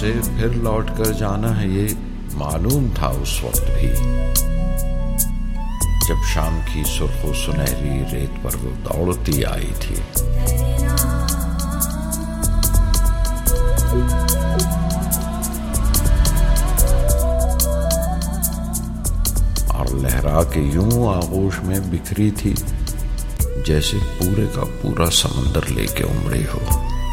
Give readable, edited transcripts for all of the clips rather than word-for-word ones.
उसे फिर लौट कर जाना है ये मालूम था उस वक्त भी, जब शाम की सुर्खो सुनहरी रेत पर वो दौड़ती आई थी। और लहरा के यूं आगोश में बिखरी थी जैसे पूरे का पूरा समंदर लेके उमड़ी हो।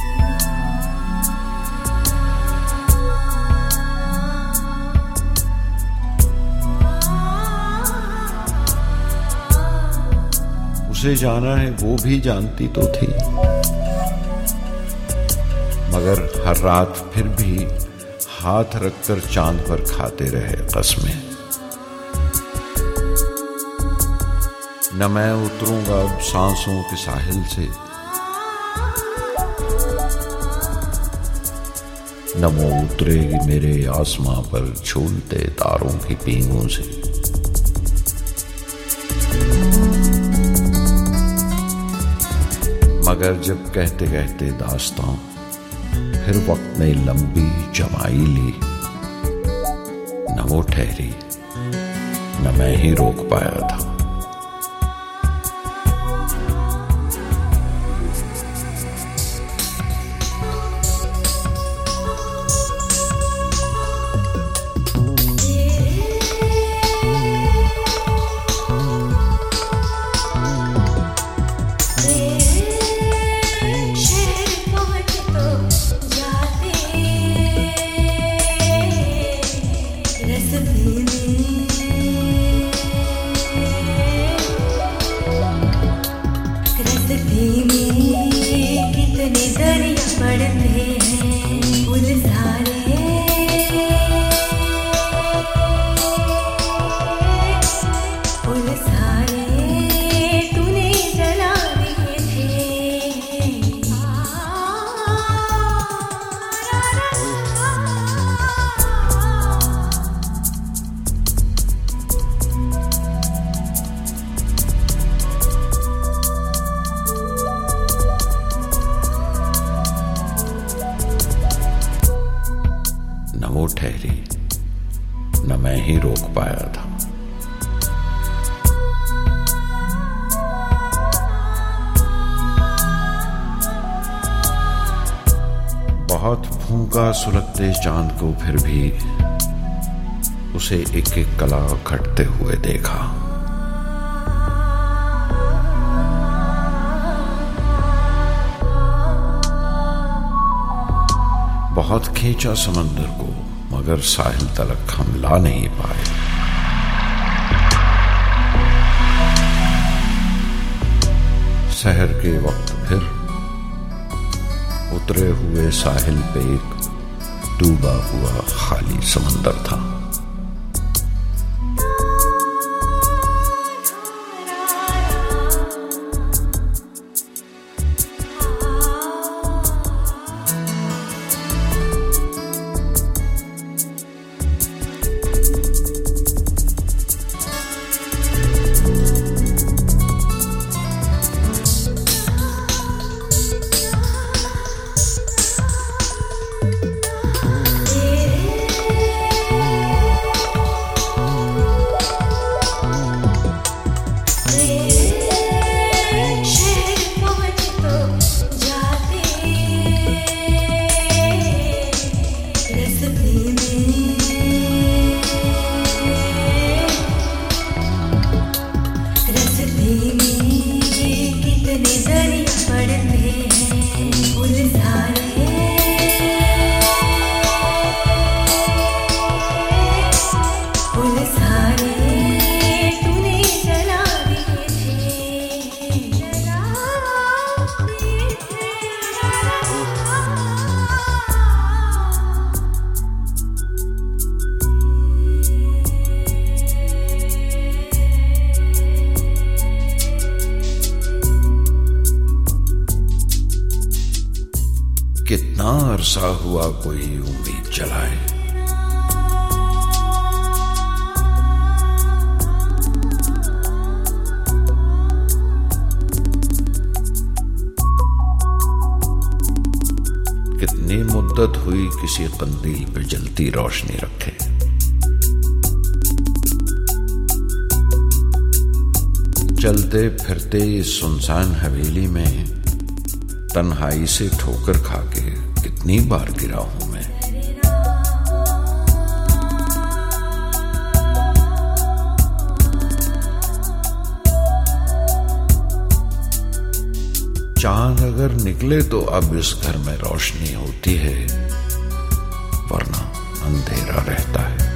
उसे जाना है वो भी जानती तो थी, मगर हर रात फिर भी हाथ रखकर चांद पर खाते रहे कसमें। न मैं उतरूंगा अब सांसों के साहिल से, न वो उतरेगी मेरे आसमां पर झूलते तारों की पींगों से। मगर जब कहते कहते दास्तां फिर वक्त ने लंबी जमाई ली, न वो ठहरी न मैं ही रोक पाया था। कितने दरिया पड़ते हैं उन सारे तूने जला दिए थे। न वो ठहरी न मैं ही रोक पाया था। बहुत फूंका सुलगते चांद को फिर भी उसे एक एक कला घटते हुए देखा। बहुत खींचा समंदर को, मगर साहिल तलक हम ला नहीं पाए। सहर के वक्त फिर उतरे हुए साहिल पे एक डूबा हुआ खाली समंदर था। कितना अरसा हुआ कोई उम्मीद जलाए। कितनी मुद्दत हुई किसी कंदील पे जलती रोशनी रखे। चलते फिरते इस सुनसान हवेली में तन्हाई से ठोकर खा के कितनी बार गिरा हूं मैं। चांद अगर निकले तो अब इस घर में रोशनी होती है, वरना अंधेरा रहता है।